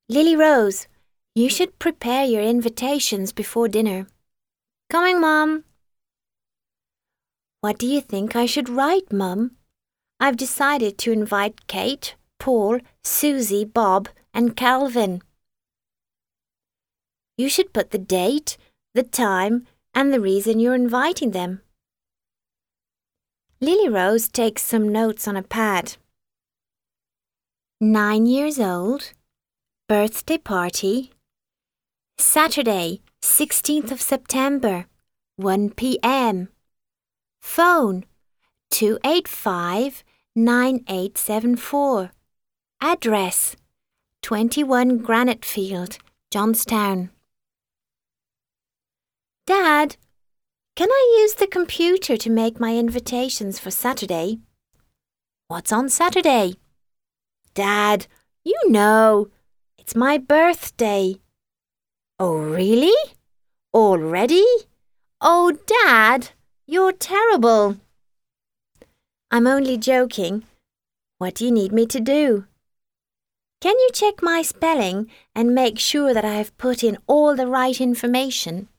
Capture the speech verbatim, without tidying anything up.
Lily Rose, you should prepare your invitations before dinner. Coming, Mum. What do you think I should write, Mum? I've decided to invite Kate, Paul, Susie, Bob, and Calvin. You should put the date, the time, and the reason you're inviting them. Lily Rose takes some notes on a pad. Nine years old. Birthday party. Saturday, sixteenth of September, one p m Phone, two eight five, nine eight seven four. Address, twenty-one Granite Field, Johnstown. Dad, can I use the computer to make my invitations for Saturday? What's on Saturday? Dad, you know, it's my birthday. Oh, really? Already? Oh, Dad, you're terrible. I'm only joking. What do you need me to do? Can you check my spelling and make sure that I have put in all the right information?